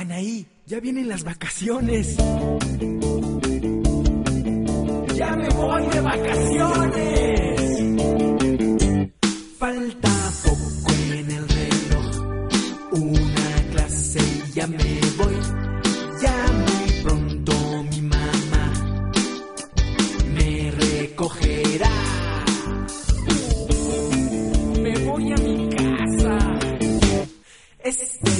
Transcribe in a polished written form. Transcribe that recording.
Anaí, ya vienen las vacaciones. ¡Ya me voy de vacaciones! Falta poco en el reloj, una clase y ya me voy. Ya muy pronto mi mamá me recogerá. Me voy a mi casa.